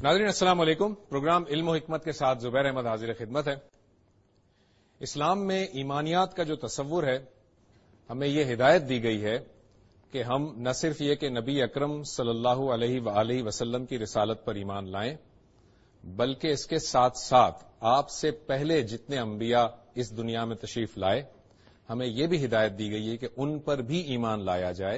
ناظرین السلام علیکم. پروگرام علم و حکمت کے ساتھ زبیر احمد حاضر خدمت ہے. اسلام میں ایمانیات کا جو تصور ہے، ہمیں یہ ہدایت دی گئی ہے کہ ہم نہ صرف یہ کہ نبی اکرم صلی اللہ علیہ وآلہ وسلم کی رسالت پر ایمان لائیں، بلکہ اس کے ساتھ ساتھ آپ سے پہلے جتنے انبیاء اس دنیا میں تشریف لائے، ہمیں یہ بھی ہدایت دی گئی ہے کہ ان پر بھی ایمان لایا جائے،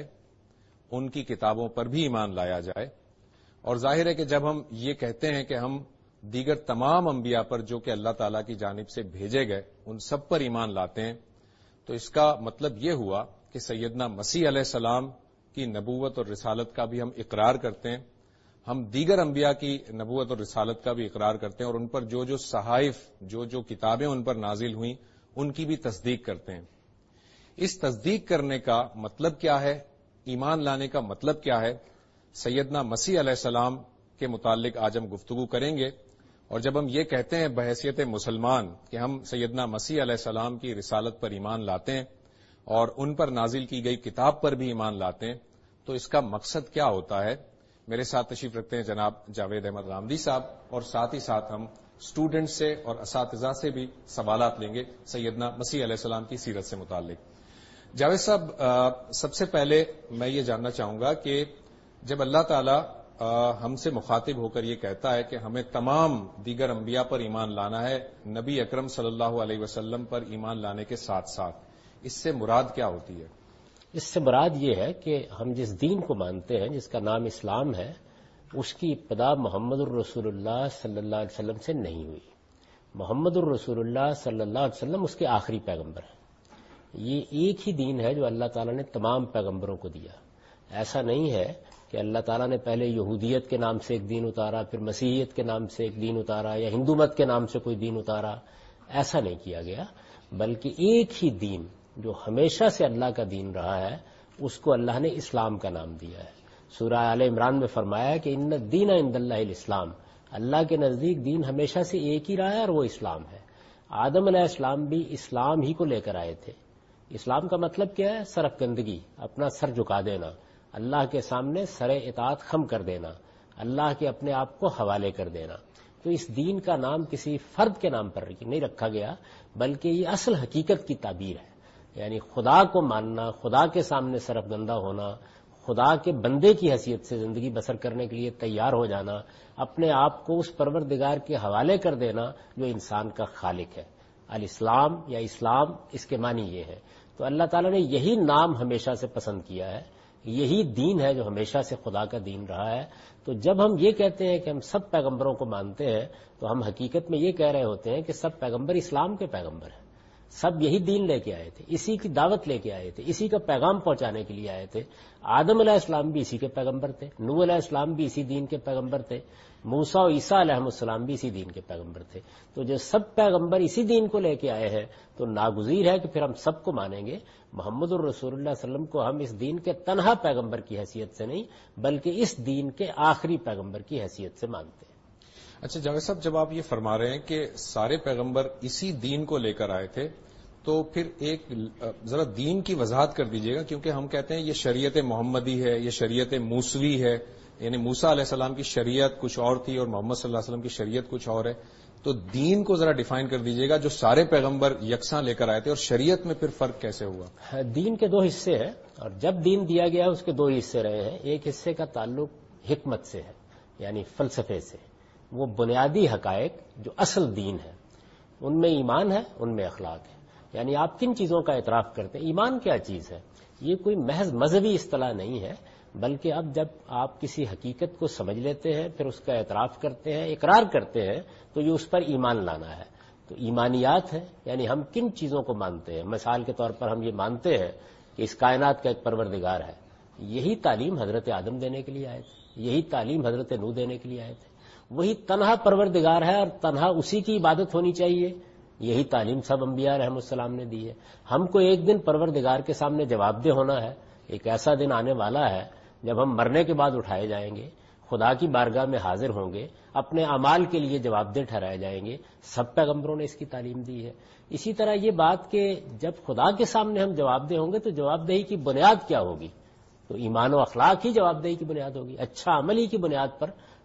ان کی کتابوں پر بھی ایمان لایا جائے. اور ظاہر ہے کہ جب ہم یہ کہتے ہیں کہ ہم دیگر تمام انبیاء پر جو کہ اللہ تعالیٰ کی جانب سے بھیجے گئے ان سب پر ایمان لاتے ہیں، تو اس کا مطلب یہ ہوا کہ سیدنا مسیح علیہ السلام کی نبوت اور رسالت کا بھی ہم اقرار کرتے ہیں، ہم دیگر انبیاء کی نبوت اور رسالت کا بھی اقرار کرتے ہیں، اور ان پر جو صحائف جو کتابیں ان پر نازل ہوئیں ان کی بھی تصدیق کرتے ہیں. اس تصدیق کرنے کا مطلب کیا ہے، ایمان لانے کا مطلب کیا ہے، سیدنا مسیح علیہ السلام کے متعلق آج ہم گفتگو کریں گے. اور جب ہم یہ کہتے ہیں بحیثیت مسلمان کہ ہم سیدنا مسیح علیہ السلام کی رسالت پر ایمان لاتے ہیں اور ان پر نازل کی گئی کتاب پر بھی ایمان لاتے ہیں، تو اس کا مقصد کیا ہوتا ہے. میرے ساتھ تشریف رکھتے ہیں جناب جاوید احمد غامدی صاحب، اور ساتھ ہی ساتھ ہم اسٹوڈنٹ سے اور اساتذہ سے بھی سوالات لیں گے سیدنا مسیح علیہ السلام کی سیرت سے متعلق. جاوید صاحب، سب سے پہلے میں یہ جاننا چاہوں گا کہ جب اللہ تعالی ہم سے مخاطب ہو کر یہ کہتا ہے کہ ہمیں تمام دیگر انبیاء پر ایمان لانا ہے، نبی اکرم صلی اللہ علیہ وسلم پر ایمان لانے کے ساتھ ساتھ، اس سے مراد کیا ہوتی ہے؟ اس سے مراد یہ ہے کہ ہم جس دین کو مانتے ہیں، جس کا نام اسلام ہے، اس کی ابتدا محمد الرسول اللہ صلی اللہ علیہ وسلم سے نہیں ہوئی. محمد الرسول اللہ صلی اللہ علیہ وسلم اس کے آخری پیغمبر ہیں. یہ ایک ہی دین ہے جو اللہ تعالیٰ نے تمام پیغمبروں کو دیا. ایسا نہیں ہے کہ اللہ تعالیٰ نے پہلے یہودیت کے نام سے ایک دین اتارا، پھر مسیحیت کے نام سے ایک دین اتارا، یا ہندو مت کے نام سے کوئی دین اتارا. ایسا نہیں کیا گیا، بلکہ ایک ہی دین جو ہمیشہ سے اللہ کا دین رہا ہے اس کو اللہ نے اسلام کا نام دیا ہے. سورہ آل عمران میں فرمایا کہ ان الدین عند اللہ الاسلام، اللہ کے نزدیک دین ہمیشہ سے ایک ہی رہا ہے اور وہ اسلام ہے. آدم علیہ السلام بھی اسلام ہی کو لے کر آئے تھے. اسلام کا مطلب کیا ہے؟ سرف گندگی، اپنا سر جھکا دینا، اللہ کے سامنے سر اطاعت خم کر دینا، اللہ کے اپنے آپ کو حوالے کر دینا. تو اس دین کا نام کسی فرد کے نام پر نہیں رکھا گیا، بلکہ یہ اصل حقیقت کی تعبیر ہے. یعنی خدا کو ماننا، خدا کے سامنے سرف گندہ ہونا، خدا کے بندے کی حیثیت سے زندگی بسر کرنے کے لیے تیار ہو جانا، اپنے آپ کو اس پروردگار کے حوالے کر دینا جو انسان کا خالق ہے. الاسلام یا اسلام، اس کے معنی یہ ہے. تو اللہ تعالیٰ نے یہی نام ہمیشہ سے پسند کیا ہے، یہی دین ہے جو ہمیشہ سے خدا کا دین رہا ہے. تو جب ہم یہ کہتے ہیں کہ ہم سب پیغمبروں کو مانتے ہیں، تو ہم حقیقت میں یہ کہہ رہے ہوتے ہیں کہ سب پیغمبر اسلام کے پیغمبر ہیں. سب یہی دین لے کے آئے تھے، اسی کی دعوت لے کے آئے تھے، اسی کا پیغام پہنچانے کے لیے آئے تھے. آدم علیہ السلام بھی اسی کے پیغمبر تھے، نوح علیہ السلام بھی اسی دین کے پیغمبر تھے، موسیٰ و عیسیٰ علیہ السلام بھی اسی دین کے پیغمبر تھے. تو جو سب پیغمبر اسی دین کو لے کے آئے ہیں، تو ناگزیر ہے کہ پھر ہم سب کو مانیں گے. محمد الرسول اللہ صلی اللہ علیہ وسلم کو ہم اس دین کے تنہا پیغمبر کی حیثیت سے نہیں، بلکہ اس دین کے آخری پیغمبر کی حیثیت سے مانتے ہیں. اچھا جاوید صاحب، جب آپ یہ فرما رہے ہیں کہ سارے پیغمبر اسی دین کو لے کر آئے تھے، تو پھر ایک ذرا دین کی وضاحت کر دیجیے گا، کیونکہ ہم کہتے ہیں یہ شریعت محمدی ہے، یہ شریعت موسوی ہے، یعنی موسیٰ علیہ السلام کی شریعت کچھ اور تھی اور محمد صلی اللہ علیہ وسلم کی شریعت کچھ اور ہے. تو دین کو ذرا ڈیفائن کر دیجیے گا، جو سارے پیغمبر یکساں لے کر آئے تھے، اور شریعت میں پھر فرق کیسے ہوا؟ دین کے دو حصے ہیں، اور جب دین دیا گیا اس کے دو حصے رہے ہیں. ایک حصے کا تعلق حکمت سے ہے، یعنی فلسفے سے. وہ بنیادی حقائق جو اصل دین ہے، ان میں ایمان ہے، ان میں اخلاق ہے. یعنی آپ کن چیزوں کا اعتراف کرتے ہیں؟ ایمان کیا چیز ہے؟ یہ کوئی محض مذہبی اصطلاح نہیں ہے، بلکہ اب جب آپ کسی حقیقت کو سمجھ لیتے ہیں، پھر اس کا اعتراف کرتے ہیں، اقرار کرتے ہیں، تو یہ اس پر ایمان لانا ہے. تو ایمانیات ہے، یعنی ہم کن چیزوں کو مانتے ہیں. مثال کے طور پر ہم یہ مانتے ہیں کہ اس کائنات کا ایک پروردگار ہے. یہی تعلیم حضرت آدم دینے کے لیے آئے تھے، یہی تعلیم حضرت نوح دینے کے لیے آئے تھے. وہی تنہا پروردگار ہے اور تنہا اسی کی عبادت ہونی چاہیے. یہی تعلیم سب انبیاء رحمۃ السلام نے دی ہے. ہم کو ایک دن پروردگار کے سامنے جواب دہ ہونا ہے. ایک ایسا دن آنے والا ہے جب ہم مرنے کے بعد اٹھائے جائیں گے، خدا کی بارگاہ میں حاضر ہوں گے، اپنے اعمال کے لیے جواب دہ ٹھہرائے جائیں گے. سب پیغمبروں نے اس کی تعلیم دی ہے. اسی طرح یہ بات کہ جب خدا کے سامنے ہم جواب دہ ہوں گے تو جواب دہی کی بنیاد کیا ہوگی؟ تو ایمان و اخلاق ہی جواب دہی کی بنیاد ہوگی. اچھا عمل ہی کی بنیاد پر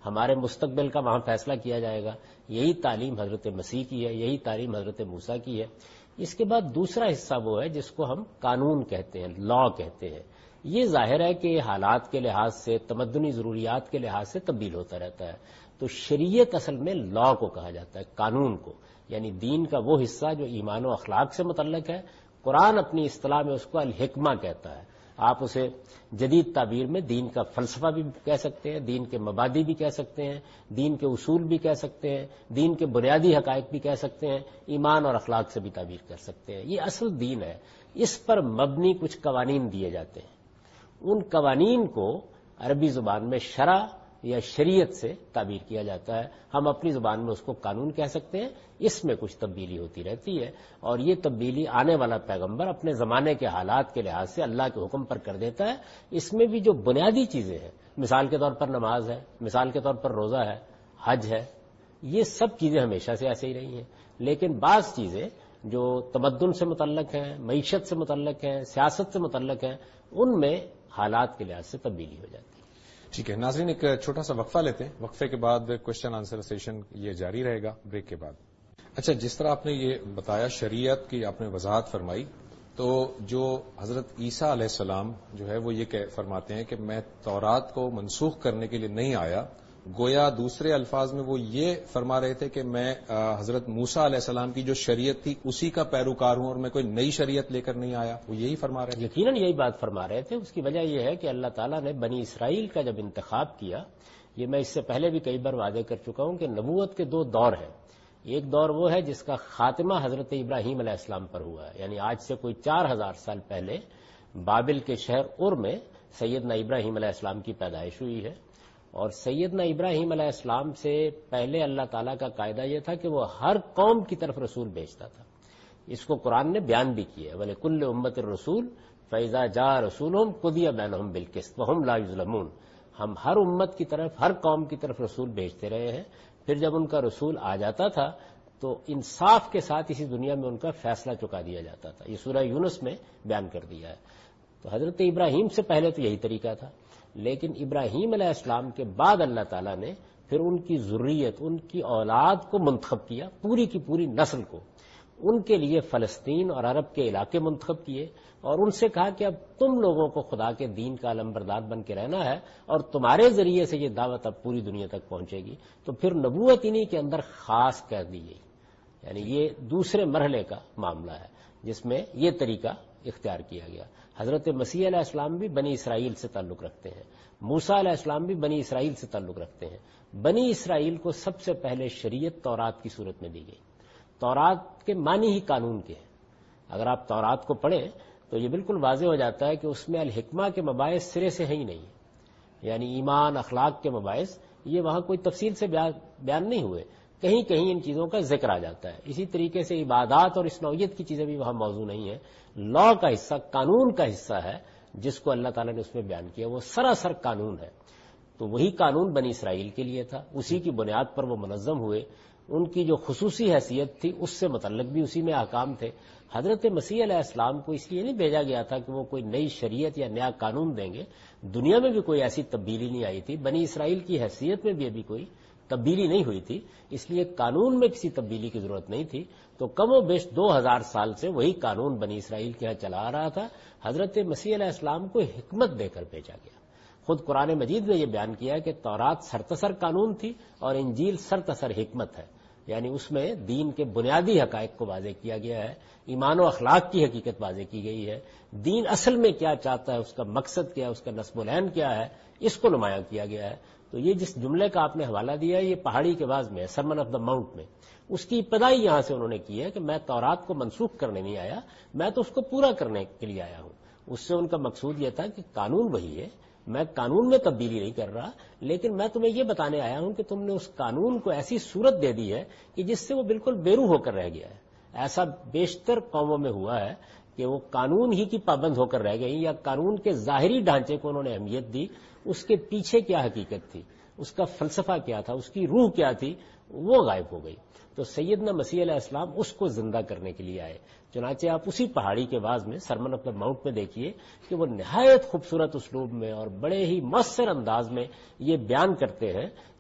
ہمارے مستقبل کا وہاں فیصلہ کیا جائے گا. یہی تعلیم حضرت مسیح کی ہے, یہی تعلیم حضرت موسیٰ کی ہے. اس کے بعد دوسرا حصہ وہ ہے جس کو ہم قانون کہتے ہیں, لا کہتے ہیں. یہ ظاہر ہے کہ حالات کے لحاظ سے, تمدنی ضروریات کے لحاظ سے تبدیل ہوتا رہتا ہے. تو شریعت اصل میں لا کو کہا جاتا ہے, قانون کو, یعنی دین کا وہ حصہ جو ایمان و اخلاق سے متعلق ہے. قرآن اپنی اصطلاح میں اس کو الحکمہ کہتا ہے. آپ اسے جدید تعبیر میں دین کا فلسفہ بھی کہہ سکتے ہیں, دین کے مبادی بھی کہہ سکتے ہیں, دین کے اصول بھی کہہ سکتے ہیں, دین کے بنیادی حقائق بھی کہہ سکتے ہیں, ایمان اور اخلاق سے بھی تعبیر کر سکتے ہیں. یہ اصل دین ہے. اس پر مبنی کچھ قوانین دیے جاتے ہیں. ان قوانین کو عربی زبان میں شرع یا شریعت سے تعبیر کیا جاتا ہے. ہم اپنی زبان میں اس کو قانون کہہ سکتے ہیں. اس میں کچھ تبدیلی ہوتی رہتی ہے, اور یہ تبدیلی آنے والا پیغمبر اپنے زمانے کے حالات کے لحاظ سے اللہ کے حکم پر کر دیتا ہے. اس میں بھی جو بنیادی چیزیں ہیں, مثال کے طور پر نماز ہے, مثال کے طور پر روزہ ہے, حج ہے, یہ سب چیزیں ہمیشہ سے ایسے ہی رہی ہیں. لیکن بعض چیزیں جو تمدن سے متعلق ہیں, معیشت سے متعلق ہیں, سیاست سے متعلق ہیں, ان میں حالات کے لحاظ سے تبدیلی ہو جاتی ہے. ٹھیک ہے ناظرین, ایک چھوٹا سا وقفہ لیتے ہیں. وقفے کے بعد کوشچن آنسر سیشن یہ جاری رہے گا بریک کے بعد. اچھا, جس طرح آپ نے یہ بتایا, شریعت کی آپ نے وضاحت فرمائی, تو جو حضرت عیسیٰ علیہ السلام جو ہے وہ یہ فرماتے ہیں کہ میں تورات کو منسوخ کرنے کے لیے نہیں آیا, گویا دوسرے الفاظ میں وہ یہ فرما رہے تھے کہ میں حضرت موسیٰ علیہ السلام کی جو شریعت تھی اسی کا پیروکار ہوں اور میں کوئی نئی شریعت لے کر نہیں آیا. وہ یہی فرما رہے تھے؟ یقیناً یہی بات فرما رہے تھے. اس کی وجہ یہ ہے کہ اللہ تعالیٰ نے بنی اسرائیل کا جب انتخاب کیا, یہ میں اس سے پہلے بھی کئی بار واضح کر چکا ہوں کہ نبوت کے دو دور ہیں. ایک دور وہ ہے جس کا خاتمہ حضرت ابراہیم علیہ السلام پر ہوا ہے, یعنی آج سے کوئی 4000 سال پہلے بابل کے شہر ار میں سیدنا ابراہیم علیہ السلام کی پیدائش ہوئی ہے. اور سیدنا ابراہیم علیہ السلام سے پہلے اللہ تعالیٰ کا قاعدہ یہ تھا کہ وہ ہر قوم کی طرف رسول بھیجتا تھا. اس کو قرآن نے بیان بھی کیا ہے, وَلِكُلِّ أُمَّةٍ رَسُولٌ فَإِذَا جَاءَ رَسُولُهُمْ قُضِيَ بَيْنَهُمْ بِالْقِسْطِ وَهُمْ لَا يُظْلَمُونَ. ہم ہر امت کی طرف, ہر قوم کی طرف رسول بھیجتے رہے ہیں. پھر جب ان کا رسول آ جاتا تھا تو انصاف کے ساتھ اسی دنیا میں ان کا فیصلہ چکا دیا جاتا تھا. یہ سورہ یونس میں بیان کر دیا ہے. تو حضرت ابراہیم سے پہلے تو یہی طریقہ تھا, لیکن ابراہیم علیہ السلام کے بعد اللہ تعالیٰ نے پھر ان کی ذریت, ان کی اولاد کو منتخب کیا, پوری کی پوری نسل کو. ان کے لیے فلسطین اور عرب کے علاقے منتخب کیے اور ان سے کہا کہ اب تم لوگوں کو خدا کے دین کا علمبردار بن کے رہنا ہے اور تمہارے ذریعے سے یہ دعوت اب پوری دنیا تک پہنچے گی. تو پھر نبوت انہی کے اندر خاص کر دی گئی. یعنی یہ دوسرے مرحلے کا معاملہ ہے جس میں یہ طریقہ اختیار کیا گیا. حضرت مسیح علیہ السلام بھی بنی اسرائیل سے تعلق رکھتے ہیں, موسیٰ علیہ السلام بھی بنی اسرائیل سے تعلق رکھتے ہیں. بنی اسرائیل کو سب سے پہلے شریعت تورات کی صورت میں دی گئی. تورات کے معنی ہی قانون کے ہیں. اگر آپ تورات کو پڑھیں تو یہ بالکل واضح ہو جاتا ہے کہ اس میں الحکمہ کے مباحث سرے سے ہیں ہی نہیں, یعنی ایمان اخلاق کے مباحث یہ وہاں کوئی تفصیل سے بیان نہیں ہوئے. کہیں کہیں ان چیزوں کا ذکر آ جاتا ہے. اسی طریقے سے عبادات اور اس نوعیت کی چیزیں بھی وہاں موضوع نہیں ہیں. لا کا حصہ, قانون کا حصہ ہے جس کو اللہ تعالیٰ نے اس میں بیان کیا, وہ سراسر قانون ہے. تو وہی قانون بنی اسرائیل کے لیے تھا, اسی کی بنیاد پر وہ منظم ہوئے. ان کی جو خصوصی حیثیت تھی اس سے متعلق بھی اسی میں احکام تھے. حضرت مسیح علیہ السلام کو اس لیے نہیں بھیجا گیا تھا کہ وہ کوئی نئی شریعت یا نیا قانون دیں گے. دنیا میں بھی کوئی ایسی تبدیلی نہیں آئی تھی, بنی اسرائیل کی حیثیت میں بھی ابھی کوئی تبدیلی نہیں ہوئی تھی, اس لیے قانون میں کسی تبدیلی کی ضرورت نہیں تھی. تو کم و بیش 2000 سال سے وہی قانون بنی اسرائیل کے یہاں چلا آ رہا تھا. حضرت مسیح علیہ السلام کو حکمت دے کر بھیجا گیا. خود قرآن مجید نے یہ بیان کیا کہ تورات سرتسر قانون تھی اور انجیل سرتسر حکمت ہے, یعنی اس میں دین کے بنیادی حقائق کو واضح کیا گیا ہے, ایمان و اخلاق کی حقیقت واضح کی گئی ہے, دین اصل میں کیا چاہتا ہے, اس کا مقصد کیا ہے, اس کا نصب العین کیا ہے, اس کو نمایاں کیا گیا ہے. تو یہ جس جملے کا آپ نے حوالہ دیا ہے یہ پہاڑی کے بعض میں, سرمن آف دا ماؤنٹ میں, اس کی ابتدائی یہاں سے انہوں نے کی ہے کہ میں تورات کو منسوخ کرنے نہیں آیا, میں تو اس کو پورا کرنے کے لیے آیا ہوں. اس سے ان کا مقصود یہ تھا کہ قانون وہی ہے, میں قانون میں تبدیلی نہیں کر رہا, لیکن میں تمہیں یہ بتانے آیا ہوں کہ تم نے اس قانون کو ایسی صورت دے دی ہے کہ جس سے وہ بالکل بے روح ہو کر رہ گیا ہے. ایسا بیشتر قوموں میں ہوا ہے کہ وہ قانون ہی کی پابند ہو کر رہ گئی, یا قانون کے ظاہری ڈھانچے کو انہوں نے اہمیت دی, اس کے پیچھے کیا حقیقت تھی, اس کا فلسفہ کیا تھا, اس کی روح کیا تھی, وہ غائب ہو گئی. تو سیدنا مسیح علیہ السلام اس کو زندہ کرنے کے لیے آئے. چنانچہ آپ اسی پہاڑی کے بعض میں, سرمن آف دا ماؤنٹ میں دیکھیے کہ وہ نہایت خوبصورت اسلوب میں اور بڑے ہی مؤثر انداز میں یہ بیان کرتے ہیں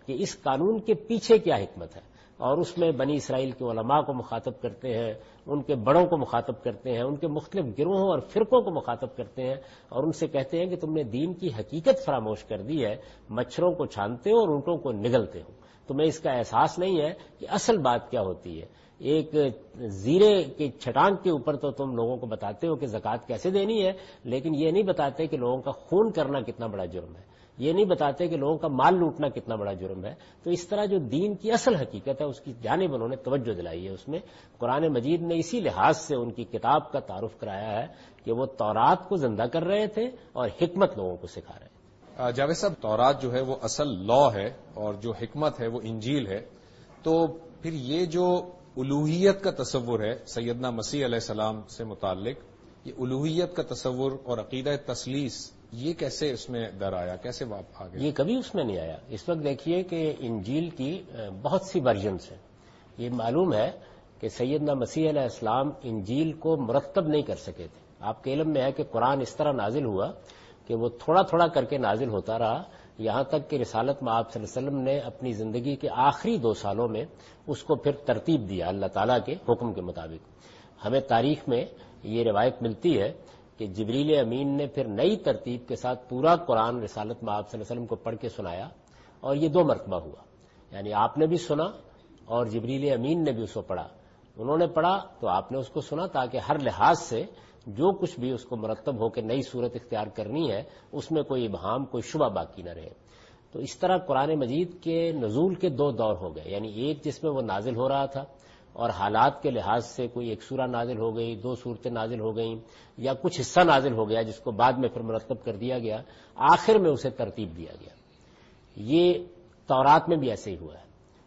کہ اس قانون کے پیچھے کیا حکمت ہے، اور اس میں بنی اسرائیل کے علماء کو مخاطب کرتے ہیں، ان کے بڑوں کو مخاطب کرتے ہیں، ان کے مختلف گروہوں اور فرقوں کو مخاطب کرتے ہیں، اور ان سے کہتے ہیں کہ تم نے دین کی حقیقت فراموش کر دی ہے، مچھروں کو چھانتے ہو اور اونٹوں کو نگلتے ہو، تمہیں اس کا احساس نہیں ہے کہ اصل بات کیا ہوتی ہے۔ ایک زیرے کی چھٹانگ کے اوپر تو تم لوگوں کو بتاتے ہو کہ زکوٰۃ کیسے دینی ہے، لیکن یہ نہیں بتاتے کہ لوگوں کا خون کرنا کتنا بڑا جرم ہے، یہ نہیں بتاتے کہ لوگوں کا مال لوٹنا کتنا بڑا جرم ہے۔ تو اس طرح جو دین کی اصل حقیقت ہے اس کی جانب انہوں نے توجہ دلائی ہے۔ اس میں قرآن مجید نے اسی لحاظ سے ان کی کتاب کا تعارف کرایا ہے کہ وہ تورات کو زندہ کر رہے تھے اور حکمت لوگوں کو سکھا رہے تھے۔ جاوید صاحب، تورات جو ہے وہ اصل لا ہے اور جو حکمت ہے وہ انجیل ہے، تو پھر یہ جو الوہیت کا تصور ہے سیدنا مسیح علیہ السلام سے متعلق، یہ الوہیت کا تصور اور عقیدہ تثلیث، یہ کیسے اس میں در آیا، کیسے آگے؟ یہ کبھی اس میں نہیں آیا۔ اس وقت دیکھیے کہ انجیل کی بہت سی ورژنز ہیں۔ یہ معلوم ہے کہ سیدنا مسیح علیہ السلام انجیل کو مرتب نہیں کر سکے تھے۔ آپ کے علم میں ہے کہ قرآن اس طرح نازل ہوا کہ وہ تھوڑا تھوڑا کر کے نازل ہوتا رہا، یہاں تک کہ رسالت میں آپ صلی اللہ علیہ وسلم نے اپنی زندگی کے آخری 2 سالوں میں اس کو پھر ترتیب دیا اللہ تعالیٰ کے حکم کے مطابق۔ ہمیں تاریخ میں یہ روایت ملتی ہے کہ جبریل امین نے پھر نئی ترتیب کے ساتھ پورا قرآن رسالت میں آپ صلی اللہ علیہ وسلم کو پڑھ کے سنایا، اور یہ 2 مرتبہ ہوا، یعنی آپ نے بھی سنا اور جبریل امین نے بھی اس کو پڑھا۔ انہوں نے پڑھا تو آپ نے اس کو سنا، تاکہ ہر لحاظ سے جو کچھ بھی اس کو مرتب ہو کے نئی صورت اختیار کرنی ہے اس میں کوئی ابہام، کوئی شبہ باقی نہ رہے۔ تو اس طرح قرآن مجید کے نزول کے 2 دور ہو گئے، یعنی ایک جس میں وہ نازل ہو رہا تھا اور حالات کے لحاظ سے کوئی ایک سورہ نازل ہو گئی، 2 صورتیں نازل ہو گئیں، یا کچھ حصہ نازل ہو گیا جس کو بعد میں پھر مرتب کر دیا گیا، آخر میں اسے ترتیب دیا گیا۔ یہ تورات میں بھی ایسے ہی ہوا ہے۔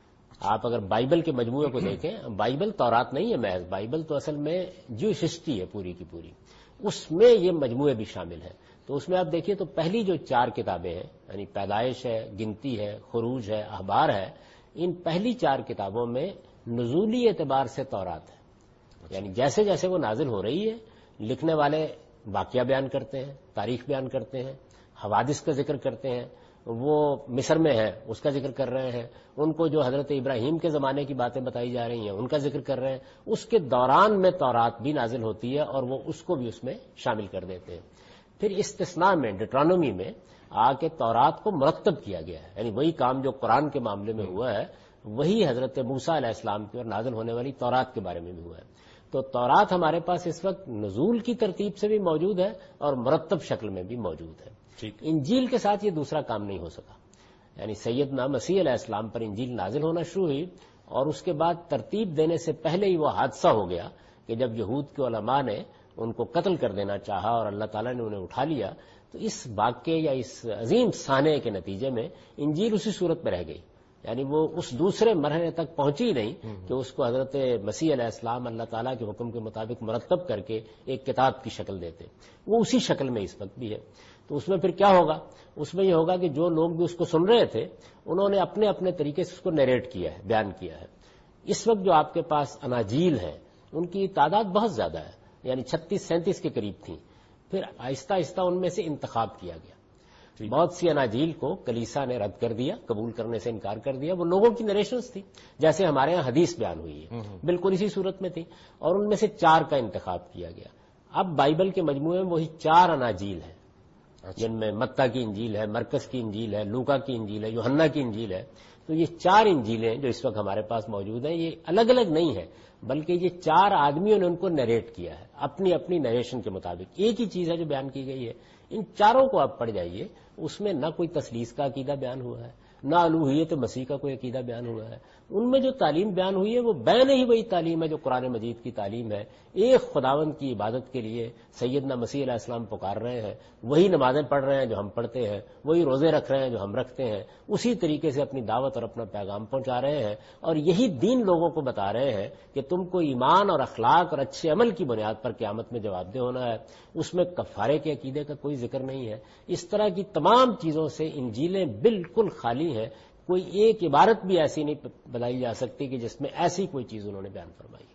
آپ اگر بائبل کے مجموعے کو دیکھیں، بائبل تورات نہیں ہے محض، بائبل تو اصل میں جوش ہسٹری ہے پوری کی پوری، اس میں یہ مجموعے بھی شامل ہیں۔ تو اس میں آپ دیکھیے تو پہلی جو 4 کتابیں ہیں، یعنی پیدائش ہے، گنتی ہے، خروج ہے، اخبار ہے، ان پہلی 4 کتابوں میں نزولی اعتبار سے تورات ہے، یعنی جیسے جیسے وہ نازل ہو رہی ہے لکھنے والے واقعہ بیان کرتے ہیں، تاریخ بیان کرتے ہیں، حوادث کا ذکر کرتے ہیں، وہ مصر میں ہے اس کا ذکر کر رہے ہیں، ان کو جو حضرت ابراہیم کے زمانے کی باتیں بتائی جا رہی ہیں ان کا ذکر کر رہے ہیں، اس کے دوران میں تورات بھی نازل ہوتی ہے اور وہ اس کو بھی اس میں شامل کر دیتے ہیں۔ پھر استثناء میں ڈیٹرانومی میں آ کے تورات کو مرتب کیا گیا ہے، یعنی وہی کام جو قرآن کے معاملے میں ہوا ہے وہی حضرت موسیٰ علیہ السلام کی اور نازل ہونے والی تورات کے بارے میں بھی ہوا ہے۔ تو تورات ہمارے پاس اس وقت نزول کی ترتیب سے بھی موجود ہے اور مرتب شکل میں بھی موجود ہے۔ انجیل کے ساتھ یہ دوسرا کام نہیں ہو سکا، یعنی سیدنا مسیح علیہ السلام پر انجیل نازل ہونا شروع ہوئی اور اس کے بعد ترتیب دینے سے پہلے ہی وہ حادثہ ہو گیا کہ جب یہود کے علماء نے ان کو قتل کر دینا چاہا اور اللہ تعالیٰ نے انہیں اٹھا لیا، تو اس واقعے یا اس عظیم سانحے کے نتیجے میں انجیل اسی صورت میں رہ گئی، یعنی وہ اس دوسرے مرحلے تک پہنچی نہیں کہ اس کو حضرت مسیح علیہ السلام اللہ تعالیٰ کے حکم کے مطابق مرتب کر کے ایک کتاب کی شکل دیتے، وہ اسی شکل میں اس وقت بھی ہے۔ تو اس میں پھر کیا ہوگا؟ اس میں یہ ہوگا کہ جو لوگ بھی اس کو سن رہے تھے انہوں نے اپنے اپنے طریقے سے اس کو نیریٹ کیا ہے، بیان کیا ہے۔ اس وقت جو آپ کے پاس اناجیل ہیں ان کی تعداد بہت زیادہ ہے، یعنی 36-37 کے قریب تھیں، پھر آہستہ آہستہ ان میں سے انتخاب کیا گیا۔ بہت سی اناجیل کو کلیسا نے رد کر دیا، قبول کرنے سے انکار کر دیا، وہ لوگوں کی نریشنز تھی جیسے ہمارے ہاں حدیث بیان ہوئی ہے بالکل اسی صورت میں تھی، اور ان میں سے 4 کا انتخاب کیا گیا۔ اب بائبل کے مجموعے میں وہی 4 اناجیل ہیں، جن میں متی کی انجیل ہے، مرکز کی انجیل ہے، لوکا کی انجیل ہے، یوحنا کی انجیل ہے۔ تو یہ 4 انجیلیں جو اس وقت ہمارے پاس موجود ہیں یہ الگ الگ نہیں ہیں، بلکہ یہ 4 آدمیوں نے ان کو نریٹ کیا ہے اپنی اپنی نریشن کے مطابق، ایک ہی چیز ہے جو بیان کی گئی ہے۔ ان 4 کو آپ پڑھ جائیے، اس میں نہ کوئی تثلیث کا عقیدہ بیان ہوا ہے، نہ الوہیت مسیح کا کوئی عقیدہ بیان ہوا ہے۔ ان میں جو تعلیم بیان ہوئی ہے وہ بین ہی وہی تعلیم ہے جو قرآن مجید کی تعلیم ہے۔ ایک خداوند کی عبادت کے لیے سیدنا مسیح علیہ السلام پکار رہے ہیں، وہی نمازیں پڑھ رہے ہیں جو ہم پڑھتے ہیں، وہی روزے رکھ رہے ہیں جو ہم رکھتے ہیں، اسی طریقے سے اپنی دعوت اور اپنا پیغام پہنچا رہے ہیں، اور یہی دین لوگوں کو بتا رہے ہیں کہ تم کو ایمان اور اخلاق اور اچھے عمل کی بنیاد پر قیامت میں جواب دہ ہونا ہے۔ اس میں کفارے کے عقیدے کا کوئی ذکر نہیں ہے۔ اس طرح کی تمام چیزوں سے انجیلیں بالکل خالی ہیں، کوئی ایک عبارت بھی ایسی نہیں بتائی جا سکتی کہ جس میں ایسی کوئی چیز انہوں نے بیان فرمائی۔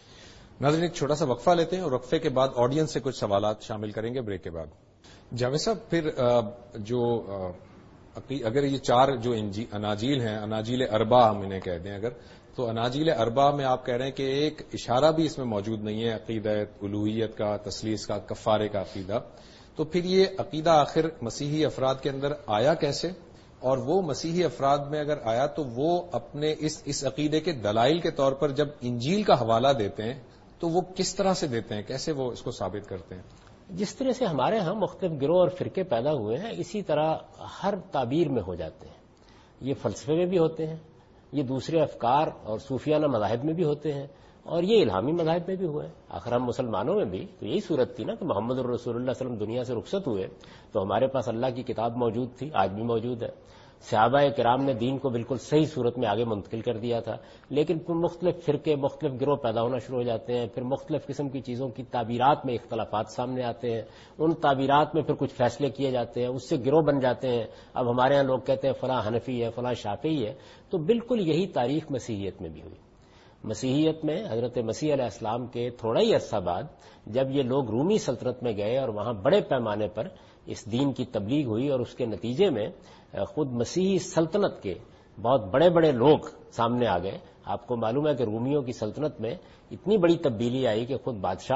ناظرین ایک چھوٹا سا وقفہ لیتے ہیں اور وقفے کے بعد آڈینس سے کچھ سوالات شامل کریں گے بریک کے بعد۔ جاوید صاحب، پھر جو اگر یہ 4 جو اناجیل ہیں، اناجیل اربع ہم انہیں کہہ دیں اگر، تو اناجیل اربع میں آپ کہہ رہے ہیں کہ ایک اشارہ بھی اس میں موجود نہیں ہے عقیدہ الوہیت کا، تثلیث کا، کفارے کا عقیدہ، تو پھر یہ عقیدہ آخر مسیحی افراد کے اندر آیا کیسے؟ اور وہ مسیحی افراد میں اگر آیا تو وہ اپنے اس عقیدے کے دلائل کے طور پر جب انجیل کا حوالہ دیتے ہیں تو وہ کس طرح سے دیتے ہیں، کیسے وہ اس کو ثابت کرتے ہیں؟ جس طرح سے ہمارے ہاں مختلف گروہ اور فرقے پیدا ہوئے ہیں، اسی طرح ہر تعبیر میں ہو جاتے ہیں. یہ فلسفے میں بھی ہوتے ہیں، یہ دوسرے افکار اور صوفیانہ مذاہب میں بھی ہوتے ہیں، اور یہ الہامی مذاہب میں بھی ہوئے. آخر ہم مسلمانوں میں بھی تو یہی صورت تھی نا کہ محمد الرسول اللہ صلی اللہ علیہ وسلم دنیا سے رخصت ہوئے تو ہمارے پاس اللہ کی کتاب موجود تھی، آج بھی موجود ہے. صحابہ کرام نے دین کو بالکل صحیح صورت میں آگے منتقل کر دیا تھا، لیکن پھر مختلف فرقے، مختلف گروہ پیدا ہونا شروع ہو جاتے ہیں، پھر مختلف قسم کی چیزوں کی تعبیرات میں اختلافات سامنے آتے ہیں، ان تعبیرات میں پھر کچھ فیصلے کیے جاتے ہیں، اس سے گروہ بن جاتے ہیں. اب ہمارے ہاں لوگ کہتے ہیں فلاں حنفی ہے، فلاں شافعی ہے. تو بالکل یہی تاریخ مسیحیت میں بھی ہوئی. مسیحیت میں حضرت مسیح علیہ السلام کے تھوڑا ہی عرصہ بعد جب یہ لوگ رومی سلطنت میں گئے اور وہاں بڑے پیمانے پر اس دین کی تبلیغ ہوئی، اور اس کے نتیجے میں خود مسیحی سلطنت کے بہت بڑے بڑے لوگ سامنے آ گئے. آپ کو معلوم ہے کہ رومیوں کی سلطنت میں اتنی بڑی تبدیلی آئی کہ خود بادشاہ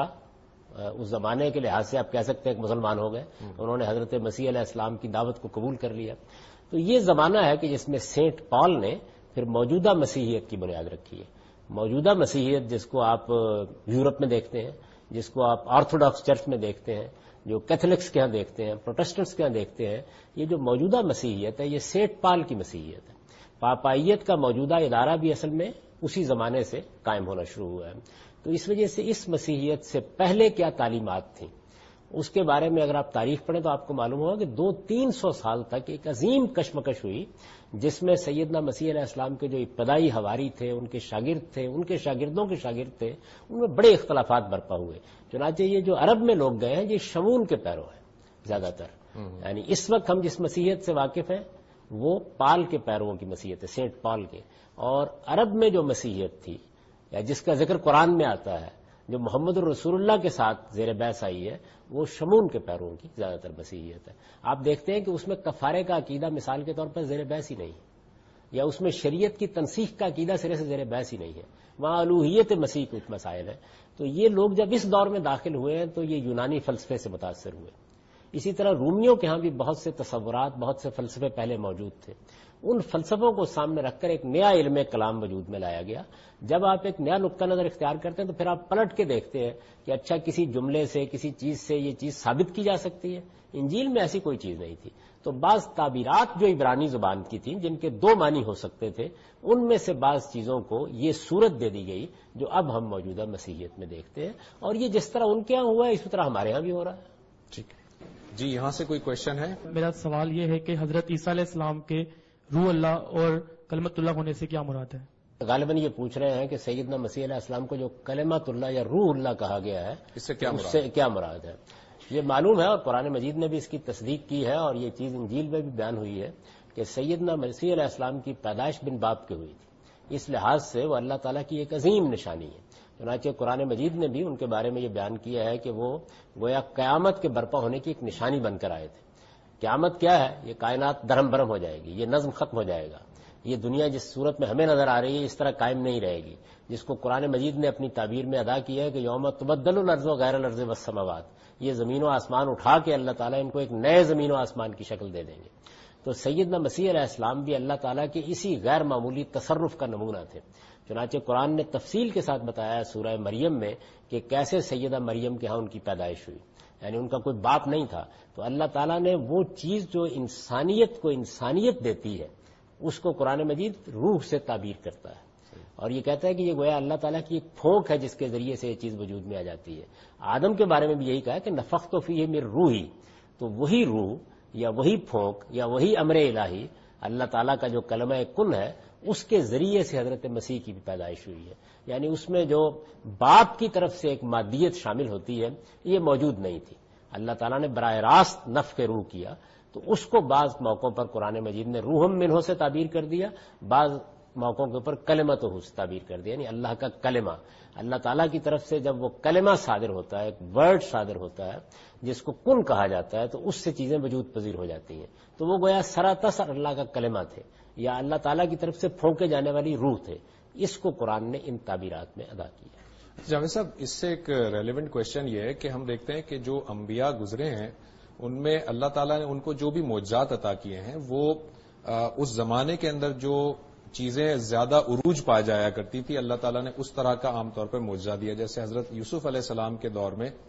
اس زمانے کے لحاظ سے آپ کہہ سکتے ہیں کہ مسلمان ہو گئے. انہوں نے حضرت مسیح علیہ السلام کی دعوت کو قبول کر لیا. تو یہ زمانہ ہے کہ جس میں سینٹ پال نے پھر موجودہ مسیحیت کی بنیاد رکھی ہے. موجودہ مسیحیت جس کو آپ یورپ میں دیکھتے ہیں، جس کو آپ آرتھوڈاکس چرچ میں دیکھتے ہیں، جو کیتھولکس کے ہاں دیکھتے ہیں، پروٹسٹنٹس کے ہاں دیکھتے ہیں، یہ جو موجودہ مسیحیت ہے یہ سینٹ پال کی مسیحیت ہے. پاپائیت کا موجودہ ادارہ بھی اصل میں اسی زمانے سے قائم ہونا شروع ہوا ہے. تو اس وجہ سے اس مسیحیت سے پہلے کیا تعلیمات تھیں اس کے بارے میں اگر آپ تاریخ پڑھیں تو آپ کو معلوم ہوگا کہ 200-300 سال تک ایک عظیم کشمکش ہوئی، جس میں سیدنا مسیح علیہ السلام کے جو ابتدائی حواری تھے، ان کے شاگرد تھے، ان کے شاگردوں کے شاگرد تھے، ان میں بڑے اختلافات برپا ہوئے. چنانچہ یہ جو عرب میں لوگ گئے ہیں یہ شمون کے پیرو ہیں زیادہ تر. یعنی اس وقت ہم جس مسیحیت سے واقف ہیں وہ پال کے پیرووں کی مسیحیت ہے، سینٹ پال کے. اور عرب میں جو مسیحیت تھی یا جس کا ذکر قرآن میں آتا ہے، جو محمد الرسول اللہ کے ساتھ زیر بحث آئی ہے، وہ شمون کے پیرووں کی زیادہ تر مسیحیت ہے. آپ دیکھتے ہیں کہ اس میں کفارے کا عقیدہ مثال کے طور پر زیر بحث ہی نہیں ہے، یا اس میں شریعت کی تنسیخ کا عقیدہ سرے سے زیر بحث ہی نہیں ہے. وہاں الوہیت مسیح کچھ مسائل ہیں. تو یہ لوگ جب اس دور میں داخل ہوئے ہیں تو یہ یونانی فلسفے سے متاثر ہوئے. اسی طرح رومیوں کے ہاں بھی بہت سے تصورات، بہت سے فلسفے پہلے موجود تھے. ان فلسفوں کو سامنے رکھ کر ایک نیا علم کلام وجود میں لایا گیا. جب آپ ایک نیا نقطہ نظر اختیار کرتے ہیں تو پھر آپ پلٹ کے دیکھتے ہیں کہ اچھا کسی جملے سے، کسی چیز سے یہ چیز ثابت کی جا سکتی ہے. انجیل میں ایسی کوئی چیز نہیں تھی. تو بعض تعبیرات جو عبرانی زبان کی تھیں جن کے 2 معنی ہو سکتے تھے، ان میں سے بعض چیزوں کو یہ صورت دے دی گئی جو اب ہم موجودہ مسیحیت میں دیکھتے ہیں. اور یہ جس طرح ان کے ہاں ہوا ہے اسی طرح ہمارے ہاں بھی ہو رہا ہے. ٹھیک جی، یہاں سے کوئی کوشچن ہے؟ میرا سوال یہ ہے کہ حضرت عیسیٰ علیہ السلام کے روح اللہ اور کلمت اللہ ہونے سے کیا مراد ہے؟ غالباً یہ پوچھ رہے ہیں کہ سیدنا مسیح علیہ السلام کو جو کلمت اللہ یا روح اللہ کہا گیا ہے اس سے کیا مراد ہے؟ یہ معلوم ہے اور قرآن مجید نے بھی اس کی تصدیق کی ہے، اور یہ چیز انجیل میں بھی بیان ہوئی ہے کہ سیدنا مسیح علیہ السلام کی پیدائش بن باپ کی ہوئی تھی. اس لحاظ سے وہ اللہ تعالیٰ کی ایک عظیم نشانی ہے. چنانچہ قرآن مجید نے بھی ان کے بارے میں یہ بیان کیا ہے کہ وہ گویا قیامت کے برپا ہونے کی ایک نشانی بن کر آئے تھے. قیامت کیا ہے؟ یہ کائنات درہم برہم ہو جائے گی، یہ نظم ختم ہو جائے گا. یہ دنیا جس صورت میں ہمیں نظر آ رہی ہے اس طرح قائم نہیں رہے گی، جس کو قرآن مجید نے اپنی تعبیر میں ادا کیا ہے کہ یوم تبدل الارض غیر الارض والسماوات. یہ زمین و آسمان اٹھا کے اللہ تعالیٰ ان کو ایک نئے زمین و آسمان کی شکل دے دیں گے. تو سیدنا مسیح علیہ السلام بھی اللہ تعالیٰ کے اسی غیر معمولی تصرف کا نمونہ تھے. چنانچہ قرآن نے تفصیل کے ساتھ بتایا سورہ مریم میں کہ کیسے سیدہ مریم کے ہاں ان کی پیدائش ہوئی، یعنی ان کا کوئی باپ نہیں تھا. تو اللہ تعالیٰ نے وہ چیز جو انسانیت کو انسانیت دیتی ہے اس کو قرآن مجید روح سے تعبیر کرتا ہے، اور یہ کہتا ہے کہ یہ گویا اللہ تعالیٰ کی ایک پھونک ہے جس کے ذریعے سے یہ چیز وجود میں آ جاتی ہے. آدم کے بارے میں بھی یہی کہا کہ نفخت فیہ من روحی. تو وہی روح یا وہی پھونک یا وہی امر الہی اللہ تعالیٰ کا جو کلمہ کن ہے اس کے ذریعے سے حضرت مسیح کی بھی پیدائش ہوئی ہے. یعنی اس میں جو باپ کی طرف سے ایک مادیت شامل ہوتی ہے یہ موجود نہیں تھی. اللہ تعالیٰ نے براہ راست نفخ روح کیا، تو اس کو بعض موقعوں پر قرآن مجید نے روحم منہ سے تعبیر کر دیا، بعض موقعوں کے اوپر کلمتہ سے تعبیر کر دیا، یعنی اللہ کا کلمہ. اللہ تعالیٰ کی طرف سے جب وہ کلمہ صادر ہوتا ہے، ایک ورڈ صادر ہوتا ہے جس کو کن کہا جاتا ہے، تو اس سے چیزیں وجود پذیر ہو جاتی ہیں. تو وہ گویا سراتسر اللہ کا کلمہ تھے، یا اللہ تعالیٰ کی طرف سے پھونکے جانے والی روح تھے. اس کو قرآن نے ان تعبیرات میں ادا کیا. جاوید صاحب، اس سے ایک ریلیونٹ کوشچن یہ ہے کہ ہم دیکھتے ہیں کہ جو انبیاء گزرے ہیں ان میں اللہ تعالیٰ نے ان کو جو بھی معجزات عطا کیے ہیں، وہ اس زمانے کے اندر جو چیزیں زیادہ عروج پا جایا کرتی تھی، اللہ تعالیٰ نے اس طرح کا عام طور پر معجزہ دیا. جیسے حضرت یوسف علیہ السلام کے دور میں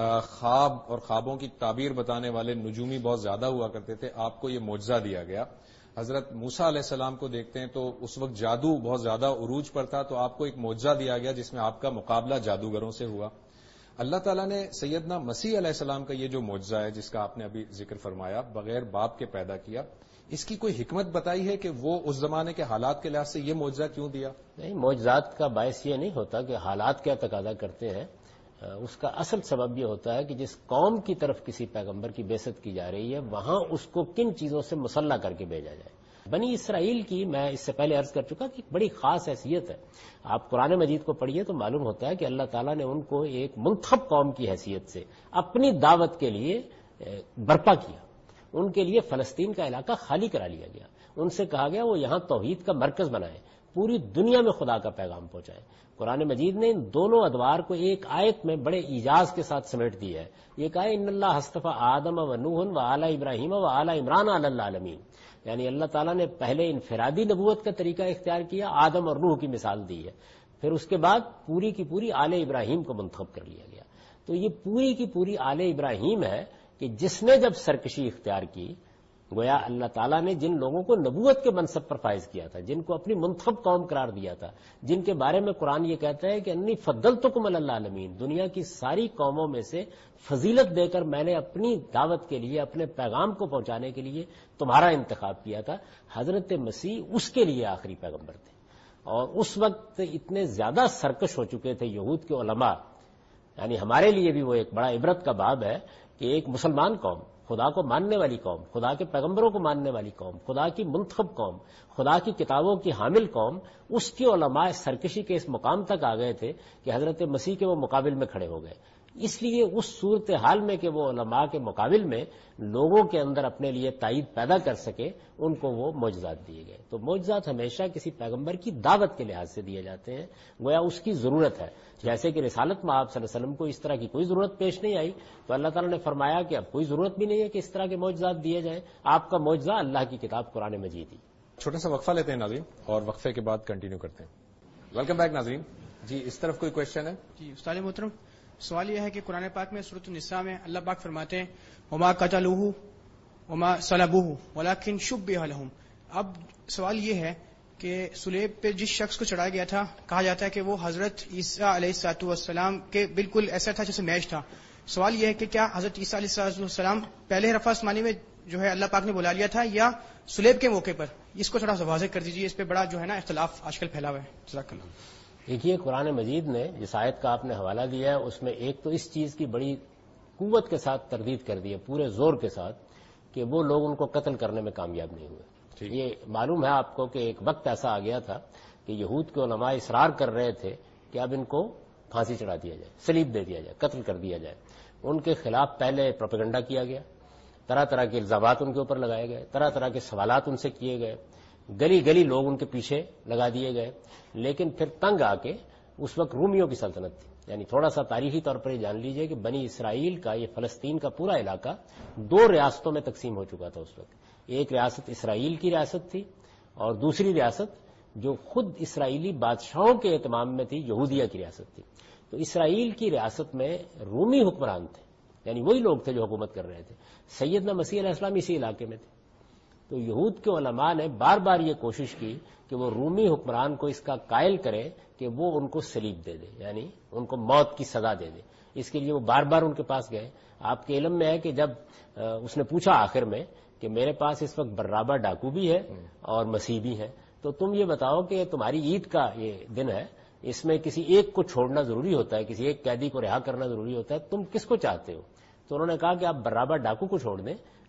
خواب اور خوابوں کی تعبیر بتانے والے نجومی بہت زیادہ ہوا کرتے تھے، آپ کو یہ معجزہ دیا گیا. حضرت موسیٰ علیہ السلام کو دیکھتے ہیں تو اس وقت جادو بہت زیادہ عروج پر تھا، تو آپ کو ایک معجزہ دیا گیا جس میں آپ کا مقابلہ جادوگروں سے ہوا. اللہ تعالیٰ نے سیدنا مسیح علیہ السلام کا یہ جو معجزہ ہے جس کا آپ نے ابھی ذکر فرمایا، بغیر باپ کے پیدا کیا، اس کی کوئی حکمت بتائی ہے کہ وہ اس زمانے کے حالات کے لحاظ سے یہ معجزہ کیوں دیا؟ نہیں، معجزات کا باعث یہ نہیں ہوتا کہ حالات کیا تقاضا کرتے ہیں. اس کا اصل سبب یہ ہوتا ہے کہ جس قوم کی طرف کسی پیغمبر کی بعثت کی جا رہی ہے وہاں اس کو کن چیزوں سے مسلح کر کے بھیجا جائے. بنی اسرائیل کی، میں اس سے پہلے عرض کر چکا کہ ایک بڑی خاص حیثیت ہے. آپ قرآن مجید کو پڑھیے تو معلوم ہوتا ہے کہ اللہ تعالیٰ نے ان کو ایک منتخب قوم کی حیثیت سے اپنی دعوت کے لیے برپا کیا. ان کے لیے فلسطین کا علاقہ خالی کرا لیا گیا. ان سے کہا گیا وہ یہاں توحید کا مرکز بنائیں، پوری دنیا میں خدا کا پیغام پہنچائیں. قرآن مجید نے ان دونوں ادوار کو ایک آیت میں بڑے ایجاز کے ساتھ سمیٹ دیا ہے. یہ کہا ان اللہ اصطفیٰ آدم و نوح و آل ابراہیم و آل عمران علی العالمین، یعنی اللہ تعالیٰ نے پہلے انفرادی نبوت کا طریقہ اختیار کیا، آدم اور نوح کی مثال دی ہے، پھر اس کے بعد پوری کی پوری آل ابراہیم کو منتخب کر لیا گیا. تو یہ پوری کی پوری آل ابراہیم ہے کہ جس نے جب سرکشی اختیار کی، گویا اللہ تعالیٰ نے جن لوگوں کو نبوت کے منصب پر فائز کیا تھا، جن کو اپنی منتخب قوم قرار دیا تھا، جن کے بارے میں قرآن یہ کہتا ہے کہ انی فضلتکم علی العالمین، دنیا کی ساری قوموں میں سے فضیلت دے کر میں نے اپنی دعوت کے لیے، اپنے پیغام کو پہنچانے کے لیے تمہارا انتخاب کیا تھا. حضرت مسیح اس کے لیے آخری پیغمبر تھے. اور اس وقت اتنے زیادہ سرکش ہو چکے تھے یہود کے علماء، یعنی ہمارے لیے بھی وہ ایک بڑا عبرت کا باب ہے کہ ایک مسلمان قوم، خدا کو ماننے والی قوم، خدا کے پیغمبروں کو ماننے والی قوم، خدا کی منتخب قوم، خدا کی کتابوں کی حامل قوم، اس کے علماء سرکشی کے اس مقام تک آ گئے تھے کہ حضرت مسیح کے وہ مقابل میں کھڑے ہو گئے. اس لیے اس صورتحال میں کہ وہ علماء کے مقابل میں لوگوں کے اندر اپنے لیے تائید پیدا کر سکے، ان کو وہ معجزات دیے گئے. تو معجزات ہمیشہ کسی پیغمبر کی دعوت کے لحاظ سے دیے جاتے ہیں، گویا اس کی ضرورت ہے. جیسے کہ رسالت میں آپ صلی اللہ علیہ وسلم کو اس طرح کی کوئی ضرورت پیش نہیں آئی، تو اللہ تعالیٰ نے فرمایا کہ اب کوئی ضرورت بھی نہیں ہے کہ اس طرح کے معجزات دیے جائیں. آپ کا معجزہ اللہ کی کتاب قرآن مجید ہی. چھوٹا سا وقفہ لیتے ہیں ناظرین، اور وقفے کے بعد کنٹینیو کرتے ہیں. ویلکم بیک ناظرین. جی، اس طرف کوئی کوشچن ہے؟ جی استاد محترم، سوال یہ ہے کہ قرآن پاک میں سورۃ النساء میں اللہ پاک فرماتے ہیں وما قتلوہ وما صلبوہ ولکن شبہ لہم. اب سوال یہ ہے کہ صلیب پہ جس شخص کو چڑھایا گیا تھا، کہا جاتا ہے کہ وہ حضرت عیسیٰ علیہ الصلوۃ والسلام کے بالکل ایسا تھا جیسے میچ تھا. سوال یہ ہے کہ کیا حضرت عیسیٰ علیہ الصلوۃ والسلام پہلے رفع آسمانی میں جو ہے اللہ پاک نے بلا لیا تھا یا صلیب کے موقع پر؟ اس کو تھوڑا سا واضح کر دیجیے، اس پہ بڑا جو ہے نا اختلاف آج کل پھیلا ہوا ہے. جزاک اللہ. دیکھیے، قرآن مجید نے جس آیت کا آپ نے حوالہ دیا ہے اس میں ایک تو اس چیز کی بڑی قوت کے ساتھ تردید کر دی ہے، پورے زور کے ساتھ، کہ وہ لوگ ان کو قتل کرنے میں کامیاب نہیں ہوئے. یہ معلوم ہے آپ کو کہ ایک وقت ایسا آ گیا تھا کہ یہود کے علماء اصرار کر رہے تھے کہ اب ان کو پھانسی چڑھا دیا جائے، سلیب دے دیا جائے، قتل کر دیا جائے. ان کے خلاف پہلے پروپیگنڈا کیا گیا، طرح طرح کے الزامات ان کے اوپر لگائے گئے، طرح طرح کے سوالات ان سے کیے گئے، گلی گلی لوگ ان کے پیچھے لگا دیے گئے. لیکن پھر تنگ آ کے اس وقت رومیوں کی سلطنت تھی. یعنی تھوڑا سا تاریخی طور پر یہ جان لیجئے کہ بنی اسرائیل کا یہ فلسطین کا پورا علاقہ دو ریاستوں میں تقسیم ہو چکا تھا اس وقت. ایک ریاست اسرائیل کی ریاست تھی اور دوسری ریاست جو خود اسرائیلی بادشاہوں کے اہتمام میں تھی، یہودیہ کی ریاست تھی. تو اسرائیل کی ریاست میں رومی حکمران تھے، یعنی وہی لوگ تھے جو حکومت کر رہے تھے. سیدنا مسیح علیہ السلام اسی علاقے میں تھے. تو یہود کے علماء نے بار بار یہ کوشش کی کہ وہ رومی حکمران کو اس کا قائل کرے کہ وہ ان کو سلیب دے دے، یعنی ان کو موت کی سزا دے دے. اس کے لیے وہ بار بار ان کے پاس گئے. آپ کے علم میں ہے کہ جب اس نے پوچھا آخر میں کہ میرے پاس اس وقت برابا ڈاکو بھی ہے اور مسیح بھی ہے، تو تم یہ بتاؤ کہ تمہاری عید کا یہ دن ہے، اس میں کسی ایک کو چھوڑنا ضروری ہوتا ہے، کسی ایک قیدی کو رہا کرنا ضروری ہوتا ہے، تم کس کو چاہتے ہو؟ تو انہوں نے کہا کہ آپ برابا ڈاکو کو چھوڑ دیں،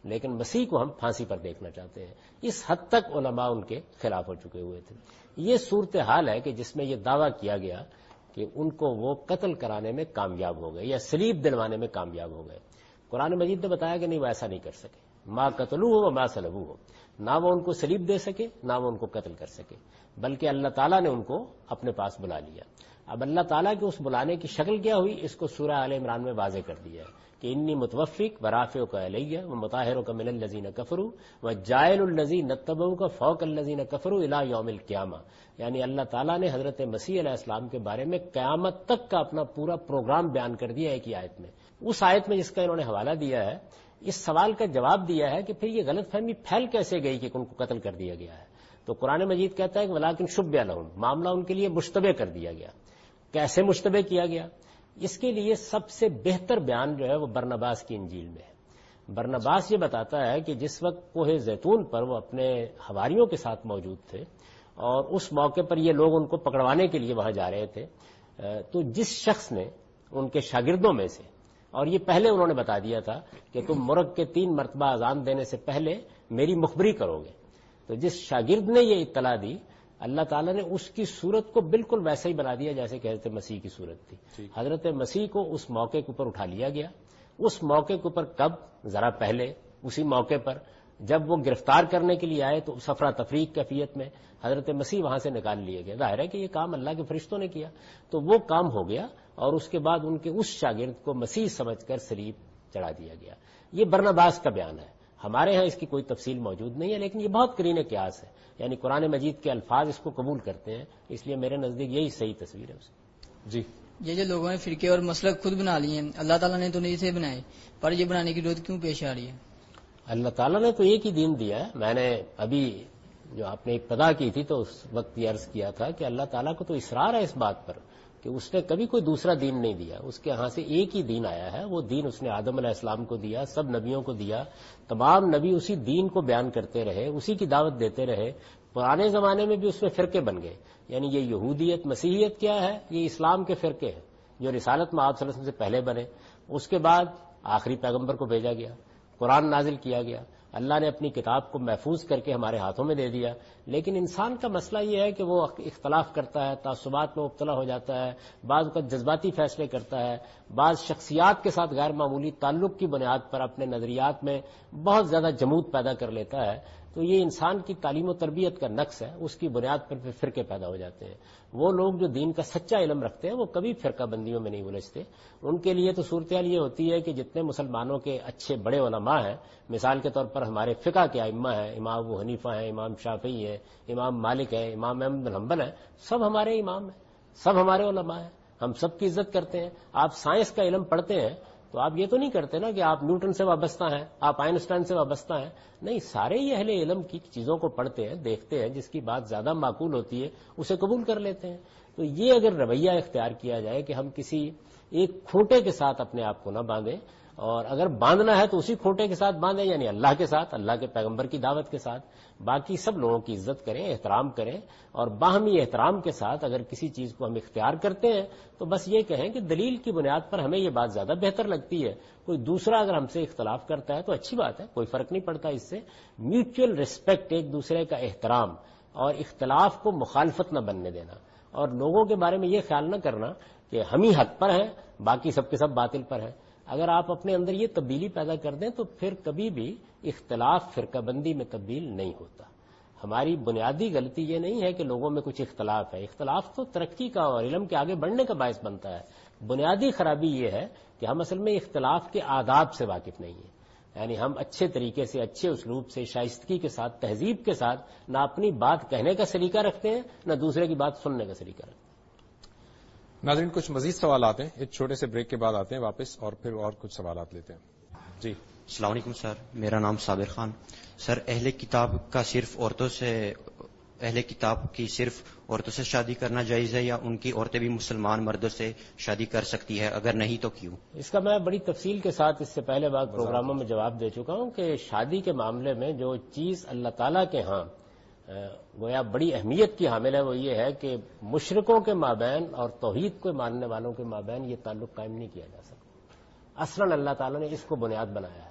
لیکن مسیح کو ہم پھانسی پر دیکھنا چاہتے ہیں. اس حد تک علماء ان کے خلاف ہو چکے ہوئے تھے. یہ صورتحال ہے کہ جس میں یہ دعویٰ کیا گیا کہ ان کو وہ قتل کرانے میں کامیاب ہو گئے یا سلیب دلوانے میں کامیاب ہو گئے. قرآن مجید نے بتایا کہ نہیں، وہ ایسا نہیں کر سکے. ما قتلوہ و ما صلبوہ، نہ وہ ان کو سلیب دے سکے نہ وہ ان کو قتل کر سکے، بلکہ اللہ تعالیٰ نے ان کو اپنے پاس بلا لیا. اب اللہ تعالیٰ کے اس بلانے کی شکل کیا ہوئی، اس کو سورہ آل عمران میں واضح کر دیا ہے کہ انی متوفق ورافعک الیہ ومطہرک من الذین کفروا وجاعل الذین اتبعوک فوق الذین کفروا الی یوم القیامہ. یعنی اللہ تعالیٰ نے حضرت مسیح علیہ السلام کے بارے میں قیامت تک کا اپنا پورا پروگرام بیان کر دیا ایک ہی آیت میں. اس آیت میں جس کا انہوں نے حوالہ دیا ہے، اس سوال کا جواب دیا ہے کہ پھر یہ غلط فہمی پھیل کیسے گئی کہ ان کو قتل کر دیا گیا ہے. تو قرآن مجید کہتا ہے کہ ولیکن شبہ لہم، معاملہ ان کے لیے مشتبہ کر دیا گیا. کیسے مشتبہ کیا گیا؟ اس کے لیے سب سے بہتر بیان جو ہے وہ برنباس کی انجیل میں ہے. برنباس یہ بتاتا ہے کہ جس وقت کوہ زیتون پر وہ اپنے حواریوں کے ساتھ موجود تھے اور اس موقع پر یہ لوگ ان کو پکڑوانے کے لیے وہاں جا رہے تھے، تو جس شخص نے ان کے شاگردوں میں سے، اور یہ پہلے انہوں نے بتا دیا تھا کہ تم مرغ کے 3 مرتبہ اذان دینے سے پہلے میری مخبری کرو گے، تو جس شاگرد نے یہ اطلاع دی، اللہ تعالیٰ نے اس کی صورت کو بالکل ویسے ہی بنا دیا جیسے کہ حضرت مسیح کی صورت تھی. حضرت مسیح کو اس موقع کے اوپر اٹھا لیا گیا. اس موقع کے اوپر کب؟ ذرا پہلے اسی موقع پر جب وہ گرفتار کرنے کے لیے آئے تو اس افراتفری کیفیت میں حضرت مسیح وہاں سے نکال لیے گئے. ظاہر ہے کہ یہ کام اللہ کے فرشتوں نے کیا، تو وہ کام ہو گیا اور اس کے بعد ان کے اس شاگرد کو مسیح سمجھ کر صلیب چڑھا دیا گیا. یہ برنباس کا بیان ہے. ہمارے ہاں اس کی کوئی تفصیل موجود نہیں ہے، لیکن یہ بہت قرین قیاس ہے. یعنی قرآن مجید کے الفاظ اس کو قبول کرتے ہیں، اس لیے میرے نزدیک یہی صحیح تصویر ہے. جی، یہ جو لوگوں نے فرقے اور مسلک خود بنا لیے ہیں، اللہ تعالیٰ نے تو نہیں سے بنائے، پر یہ بنانے کی ضرورت کیوں پیش آ رہی ہے؟ اللہ تعالیٰ نے تو ایک ہی دین دیا ہے. میں نے ابھی جو آپ نے ابتدا کی تھی تو اس وقت یہ عرض کیا تھا کہ اللہ تعالیٰ کو تو اصرار ہے اس بات پر کہ اس نے کبھی کوئی دوسرا دین نہیں دیا. اس کے ہاں سے ایک ہی دین آیا ہے. وہ دین اس نے آدم علیہ السلام کو دیا، سب نبیوں کو دیا. تمام نبی اسی دین کو بیان کرتے رہے، اسی کی دعوت دیتے رہے. پرانے زمانے میں بھی اس میں فرقے بن گئے. یعنی یہ یہودیت مسیحیت کیا ہے؟ یہ اسلام کے فرقے ہیں جو رسالت میں آپ صلی اللہ علیہ وسلم سے پہلے بنے. اس کے بعد آخری پیغمبر کو بھیجا گیا، قرآن نازل کیا گیا، اللہ نے اپنی کتاب کو محفوظ کر کے ہمارے ہاتھوں میں دے دیا. لیکن انسان کا مسئلہ یہ ہے کہ وہ اختلاف کرتا ہے، تعصبات میں مبتلا ہو جاتا ہے، بعض اوقات جذباتی فیصلے کرتا ہے، بعض شخصیات کے ساتھ غیر معمولی تعلق کی بنیاد پر اپنے نظریات میں بہت زیادہ جمود پیدا کر لیتا ہے. تو یہ انسان کی تعلیم و تربیت کا نقص ہے. اس کی بنیاد پر پھر فرقے پیدا ہو جاتے ہیں. وہ لوگ جو دین کا سچا علم رکھتے ہیں وہ کبھی فرقہ بندیوں میں نہیں الجھتے. ان کے لیے تو صورتحال یہ ہوتی ہے کہ جتنے مسلمانوں کے اچھے بڑے علماء ہیں، مثال کے طور پر ہمارے فقہ کے ائمہ ہیں، امام ابو حنیفہ ہیں، امام شافعی ہیں، امام مالک ہیں، امام احمد بن حنبل ہیں، سب ہمارے امام ہیں، سب ہمارے علماء ہیں. ہم سب کی عزت کرتے ہیں. آپ سائنس کا علم پڑھتے ہیں تو آپ یہ تو نہیں کرتے نا کہ آپ نیوٹن سے وابستہ ہیں، آپ آئنسٹائن سے وابستہ ہیں. نہیں، سارے یہ اہل علم کی چیزوں کو پڑھتے ہیں، دیکھتے ہیں، جس کی بات زیادہ معقول ہوتی ہے اسے قبول کر لیتے ہیں. تو یہ اگر رویہ اختیار کیا جائے کہ ہم کسی ایک کھوٹے کے ساتھ اپنے آپ کو نہ باندھیں، اور اگر باندھنا ہے تو اسی کھوٹے کے ساتھ باندھیں، یعنی اللہ کے ساتھ، اللہ کے پیغمبر کی دعوت کے ساتھ. باقی سب لوگوں کی عزت کریں، احترام کریں، اور باہمی احترام کے ساتھ اگر کسی چیز کو ہم اختیار کرتے ہیں تو بس یہ کہیں کہ دلیل کی بنیاد پر ہمیں یہ بات زیادہ بہتر لگتی ہے. کوئی دوسرا اگر ہم سے اختلاف کرتا ہے تو اچھی بات ہے، کوئی فرق نہیں پڑتا اس سے. میوچل ریسپیکٹ، ایک دوسرے کا احترام، اور اختلاف کو مخالفت نہ بننے دینا، اور لوگوں کے بارے میں یہ خیال نہ کرنا کہ ہم ہی حق پر ہیں، باقی سب کے سب باطل پر ہیں. اگر آپ اپنے اندر یہ تبدیلی پیدا کر دیں تو پھر کبھی بھی اختلاف فرقہ بندی میں تبدیل نہیں ہوتا. ہماری بنیادی غلطی یہ نہیں ہے کہ لوگوں میں کچھ اختلاف ہے. اختلاف تو ترقی کا اور علم کے آگے بڑھنے کا باعث بنتا ہے. بنیادی خرابی یہ ہے کہ ہم اصل میں اختلاف کے آداب سے واقف نہیں ہیں. یعنی ہم اچھے طریقے سے، اچھے اسلوب سے، شائستگی کے ساتھ، تہذیب کے ساتھ نہ اپنی بات کہنے کا سلیقہ رکھتے ہیں نہ دوسرے کی بات سننے کا سلیقہ رکھتے ہیں. ناظرین، کچھ مزید سوالات ہیں، ایک چھوٹے سے بریک کے بعد آتے ہیں واپس اور پھر اور کچھ سوالات لیتے ہیں. جی، السلام علیکم سر، میرا نام صابر خان. سر، اہل کتاب کی صرف عورتوں سے شادی کرنا جائز ہے، یا ان کی عورتیں بھی مسلمان مردوں سے شادی کر سکتی ہے؟ اگر نہیں تو کیوں؟ اس کا میں بڑی تفصیل کے ساتھ اس سے پہلے بعد پروگراموں میں جواب دے چکا ہوں کہ شادی کے معاملے میں جو چیز اللہ تعالیٰ کے ہاں گویا بڑی اہمیت کی حامل ہے وہ یہ ہے کہ مشرکوں کے مابین اور توحید کو ماننے والوں کے مابین یہ تعلق قائم نہیں کیا جا سکتا. اصلاً اللہ تعالیٰ نے اس کو بنیاد بنایا ہے.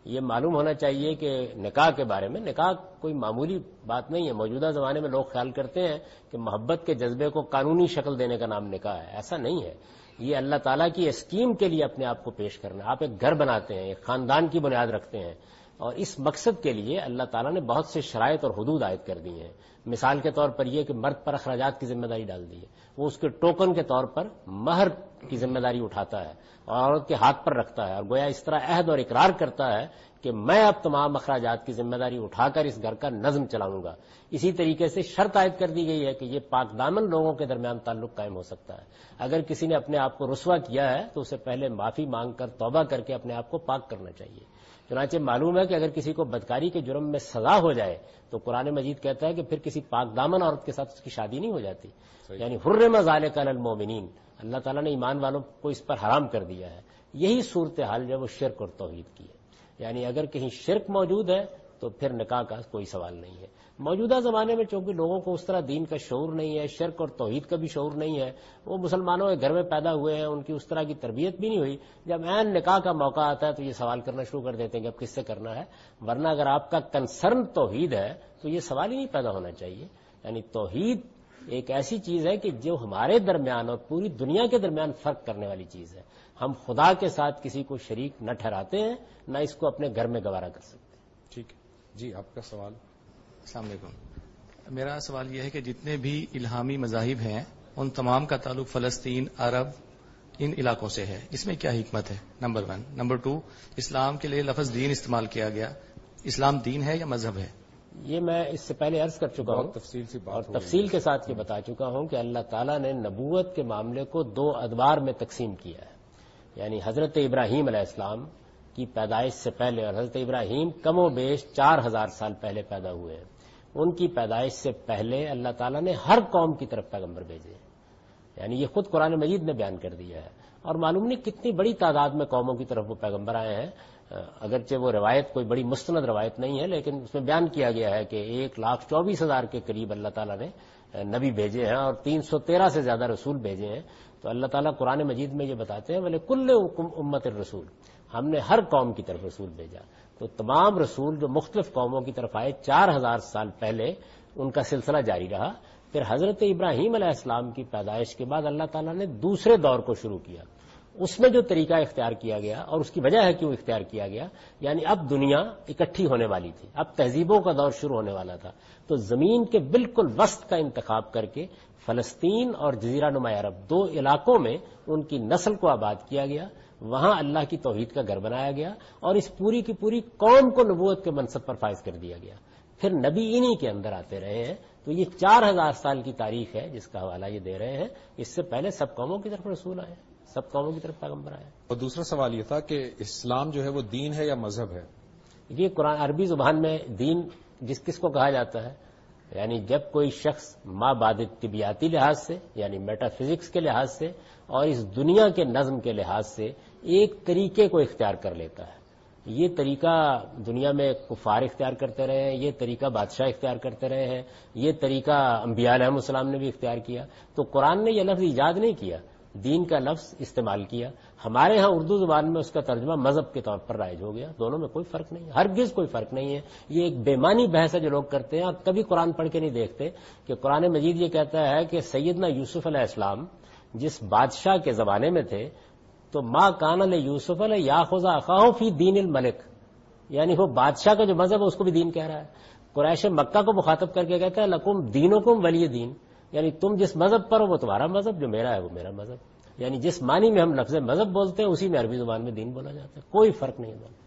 یہ معلوم ہونا چاہیے کہ نکاح کے بارے میں، نکاح کوئی معمولی بات نہیں ہے. موجودہ زمانے میں لوگ خیال کرتے ہیں کہ محبت کے جذبے کو قانونی شکل دینے کا نام نکاح ہے. ایسا نہیں ہے. یہ اللہ تعالیٰ کی اسکیم کے لیے اپنے آپ کو پیش کرنا. آپ ایک گھر بناتے ہیں، ایک خاندان کی بنیاد رکھتے ہیں، اور اس مقصد کے لیے اللہ تعالیٰ نے بہت سے شرائط اور حدود عائد کر دی ہیں. مثال کے طور پر یہ کہ مرد پر اخراجات کی ذمہ داری ڈال دی ہے. وہ اس کے ٹوکن کے طور پر مہر کی ذمہ داری اٹھاتا ہے اور عورت کے ہاتھ پر رکھتا ہے، اور گویا اس طرح عہد اور اقرار کرتا ہے کہ میں اب تمام اخراجات کی ذمہ داری اٹھا کر اس گھر کا نظم چلاؤں گا. اسی طریقے سے شرط عائد کر دی گئی ہے کہ یہ پاک دامن لوگوں کے درمیان تعلق قائم ہو سکتا ہے. اگر کسی نے اپنے آپ کو رسوا کیا ہے تو اسے پہلے معافی مانگ کر توبہ کر کے اپنے آپ کو پاک کرنا چاہیے. چنانچہ معلوم ہے کہ اگر کسی کو بدکاری کے جرم میں سزا ہو جائے تو قرآن مجید کہتا ہے کہ پھر کسی پاک دامن عورت کے ساتھ اس کی شادی نہیں ہو جاتی. یعنی حرم ذالک علی المؤمنین، اللہ تعالیٰ نے ایمان والوں کو اس پر حرام کر دیا ہے. یہی صورتحال جو وہ شرک اور توحید کی ہے. یعنی اگر کہیں شرک موجود ہے تو پھر نکاح کا کوئی سوال نہیں ہے. موجودہ زمانے میں چونکہ لوگوں کو اس طرح دین کا شعور نہیں ہے، شرک اور توحید کا بھی شعور نہیں ہے، وہ مسلمانوں کے گھر میں پیدا ہوئے ہیں، ان کی اس طرح کی تربیت بھی نہیں ہوئی. جب عین نکاح کا موقع آتا ہے تو یہ سوال کرنا شروع کر دیتے ہیں کہ اب کس سے کرنا ہے. ورنہ اگر آپ کا کنسرن توحید ہے تو یہ سوال ہی نہیں پیدا ہونا چاہیے. یعنی توحید ایک ایسی چیز ہے کہ جو ہمارے درمیان اور پوری دنیا کے درمیان فرق کرنے والی چیز ہے. ہم خدا کے ساتھ کسی کو شریک نہ ٹھہراتے ہیں، نہ اس کو اپنے گھر میں گوارا کر سکتے. ٹھیک ہے جی، آپ کا سوال. السلام علیکم. میرا سوال یہ ہے کہ جتنے بھی الہامی مذاہب ہیں ان تمام کا تعلق فلسطین، عرب، ان علاقوں سے ہے. اس میں کیا حکمت ہے؟ نمبر 1. نمبر 2، اسلام کے لیے لفظ دین استعمال کیا گیا. اسلام دین ہے یا مذہب ہے؟ یہ میں اس سے پہلے عرض کر چکا ہوں اور تفصیل کے ساتھ یہ بتا چکا ہوں کہ اللہ تعالیٰ نے نبوت کے معاملے کو 2 ادوار میں تقسیم کیا ہے. یعنی حضرت ابراہیم علیہ السلام کی پیدائش سے پہلے، اور حضرت ابراہیم کم و بیش 4000 سال پہلے پیدا ہوئے ہیں. ان کی پیدائش سے پہلے اللہ تعالیٰ نے ہر قوم کی طرف پیغمبر بھیجے. یعنی یہ خود قرآن مجید نے بیان کر دیا ہے. اور معلوم نہیں کتنی بڑی تعداد میں قوموں کی طرف وہ پیغمبر آئے ہیں. اگرچہ وہ روایت کوئی بڑی مستند روایت نہیں ہے، لیکن اس میں بیان کیا گیا ہے کہ 1,24,000 کے قریب اللہ تعالیٰ نے نبی بھیجے ہیں اور 313 سے زیادہ رسول بھیجے ہیں. تو اللہ تعالیٰ قرآن مجید میں یہ بتاتے ہیں وَلِكُلِّ أُمَّةٍ رسول، ہم نے ہر قوم کی طرف رسول بھیجا. تو تمام رسول جو مختلف قوموں کی طرف آئے 4000 سال پہلے، ان کا سلسلہ جاری رہا. پھر حضرت ابراہیم علیہ السلام کی پیدائش کے بعد اللہ تعالیٰ نے دوسرے دور کو شروع کیا. اس میں جو طریقہ اختیار کیا گیا، اور اس کی وجہ ہے کیوں اختیار کیا گیا، یعنی اب دنیا اکٹھی ہونے والی تھی، اب تہذیبوں کا دور شروع ہونے والا تھا. تو زمین کے بالکل وسط کا انتخاب کر کے فلسطین اور جزیرہ نما عرب 2 علاقوں میں ان کی نسل کو آباد کیا گیا. وہاں اللہ کی توحید کا گھر بنایا گیا اور اس پوری کی پوری قوم کو نبوت کے منصب پر فائز کر دیا گیا. پھر نبی انہی کے اندر آتے رہے ہیں. تو یہ 4000 سال کی تاریخ ہے جس کا حوالہ یہ دے رہے ہیں. اس سے پہلے سب قوموں کی طرف رسول آئے، سب قوموں کی طرف پیغمبر آئے. اور دوسرا سوال یہ تھا کہ اسلام جو ہے وہ دین ہے یا مذہب ہے؟ یہ قرآن عربی زبان میں دین کس کو کہا جاتا ہے، یعنی جب کوئی شخص ما بعد طبیعتی لحاظ سے، یعنی میٹا فزکس کے لحاظ سے اور اس دنیا کے نظم کے لحاظ سے ایک طریقے کو اختیار کر لیتا ہے. یہ طریقہ دنیا میں کفار اختیار کرتے رہے ہیں، یہ طریقہ بادشاہ اختیار کرتے رہے ہیں، یہ طریقہ انبیاء علیہ السلام نے بھی اختیار کیا. تو قرآن نے یہ لفظ ایجاد نہیں کیا، دین کا لفظ استعمال کیا. ہمارے ہاں اردو زبان میں اس کا ترجمہ مذہب کے طور پر رائج ہو گیا. دونوں میں کوئی فرق نہیں ہے، ہرگز کوئی فرق نہیں ہے. یہ ایک بے معنی بحث ہے جو لوگ کرتے ہیں اور کبھی قرآن پڑھ کے نہیں دیکھتے کہ قرآن مجید یہ کہتا ہے کہ سیدنا یوسف علیہ السلام جس بادشاہ کے زمانے میں تھے تو ما کان لیوسف لیاخذ اخاہ فی دین الملک، یعنی وہ بادشاہ کا جو مذہب ہے اس کو بھی دین کہہ رہا ہے. قریش مکہ کو مخاطب کر کے کہتا ہے لکم دینکم ولی دین، یعنی تم جس مذہب پر ہو وہ تمہارا مذہب، جو میرا ہے وہ میرا مذہب. یعنی جس معنی میں ہم لفظ مذہب بولتے ہیں اسی میں عربی زبان میں دین بولا جاتا ہے. کوئی فرق نہیں ہے.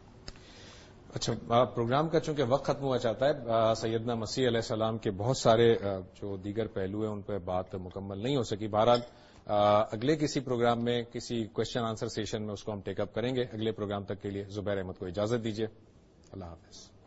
اچھا، پروگرام کا چونکہ وقت ختم ہوا چاہتا ہے، سیدنا مسیح علیہ السلام کے بہت سارے جو دیگر پہلو ہیں ان پہ بات مکمل نہیں ہو سکی. بہرحال اگلے کسی پروگرام میں، کسی کوشچن آنسر سیشن میں اس کو ہم ٹیک اپ کریں گے. اگلے پروگرام تک کے لیے زبیر احمد کو اجازت دیجیے. اللہ حافظ.